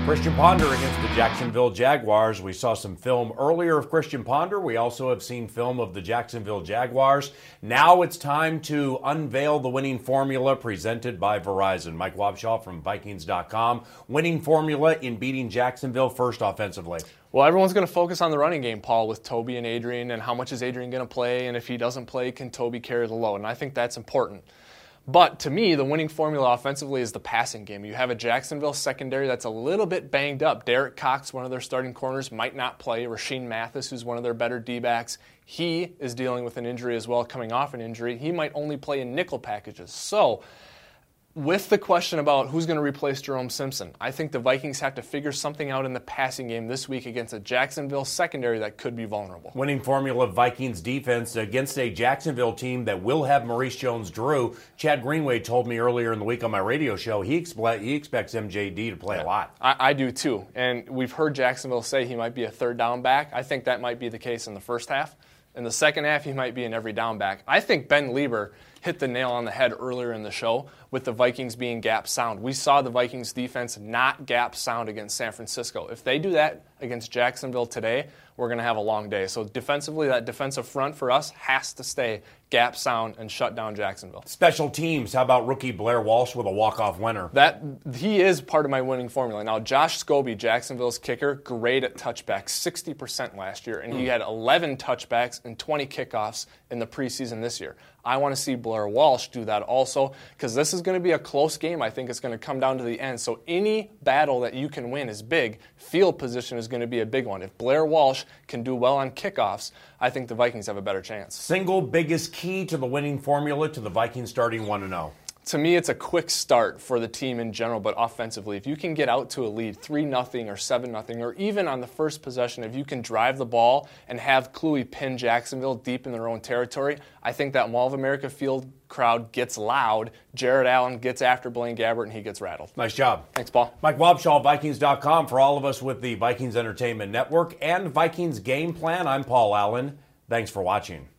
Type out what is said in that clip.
Christian Ponder against the Jacksonville Jaguars. We saw some film earlier of Christian Ponder. We also have seen film of the Jacksonville Jaguars. Now it's time to unveil the winning formula presented by Verizon. Mike Wobschall from Vikings.com. Winning formula in beating Jacksonville first offensively. Well, everyone's going to focus on the running game, Paul, with Toby and Adrian, and how much is Adrian going to play, and if he doesn't play, can Toby carry the load? And I think that's important. But to me, the winning formula offensively is the passing game. You have a Jacksonville secondary that's a little bit banged up. Derek Cox, one of their starting corners, might not play. Rashean Mathis, who's one of their better D-backs, he is dealing with an injury as well, coming off an injury. He might only play in nickel packages. So, with the question about who's going to replace Jerome Simpson, I think the Vikings have to figure something out in the passing game this week against a Jacksonville secondary that could be vulnerable. Winning formula of Vikings defense against a Jacksonville team that will have Maurice Jones-Drew. Chad Greenway told me earlier in the week on my radio show he expects MJD to play a lot. I do too. And we've heard Jacksonville say he might be a third down back. I think that might be the case in the first half. In the second half, he might be an every down back. I think Ben Lieber hit the nail on the head earlier in the show with the Vikings being gap sound. We saw the Vikings defense not gap sound against San Francisco. If they do that against Jacksonville today, we're going to have a long day. So defensively, that defensive front for us has to stay gap sound and shut down Jacksonville. Special teams, how about rookie Blair Walsh with a walk-off winner? He is part of my winning formula. Now, Josh Scobie, Jacksonville's kicker, great at touchbacks, 60% last year, and he had 11 touchbacks and 20 kickoffs in the preseason this year. I want to see Blair Walsh do that also because this is going to be a close game. I think it's going to come down to the end. So any battle that you can win is big. Field position is going to be a big one. If Blair Walsh can do well on kickoffs, I think the Vikings have a better chance. Single biggest key to the winning formula to the Vikings starting 1-0. To me, it's a quick start for the team in general, but offensively, if you can get out to a lead 3-0 or 7-0, or even on the first possession, if you can drive the ball and have Kluwe pin Jacksonville deep in their own territory, I think that Mall of America Field crowd gets loud. Jared Allen gets after Blaine Gabbert, and he gets rattled. Nice job. Thanks, Paul. Mike Wobschall, Vikings.com. For all of us with the Vikings Entertainment Network and Vikings Game Plan, I'm Paul Allen. Thanks for watching.